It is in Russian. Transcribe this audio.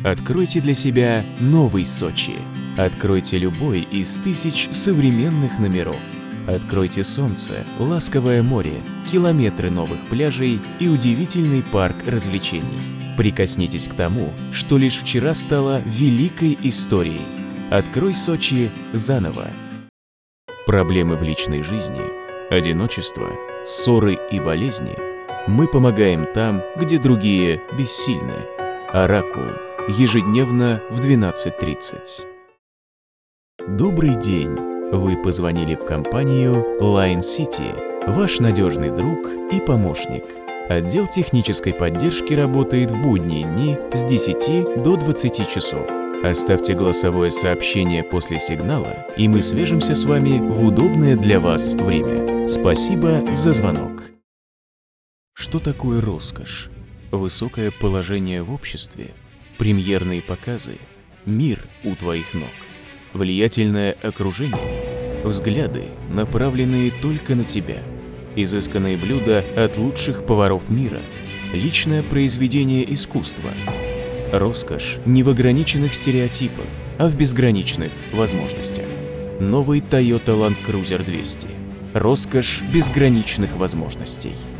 Откройте для себя новый Сочи. Откройте любой из тысяч современных номеров. Откройте солнце, ласковое море, километры новых пляжей и удивительный парк развлечений. Прикоснитесь к тому, что лишь вчера стало великой историей. Открой Сочи заново. Проблемы в личной жизни, одиночество, ссоры и болезни. Мы помогаем там, где другие бессильны. Оракул. Ежедневно в 12:30. Добрый день! Вы позвонили в компанию Line City, ваш надежный друг и помощник. Отдел технической поддержки работает в будние дни с 10 до 20 часов. Оставьте голосовое сообщение после сигнала, и мы свяжемся с вами в удобное для вас время. Спасибо за звонок. Что такое роскошь? Высокое положение в обществе? Премьерные показы, мир у твоих ног, влиятельное окружение, взгляды, направленные только на тебя, изысканные блюда от лучших поваров мира, личное произведение искусства. Роскошь не в ограниченных стереотипах, а в безграничных возможностях. Новый Toyota Land Cruiser 200. Роскошь безграничных возможностей.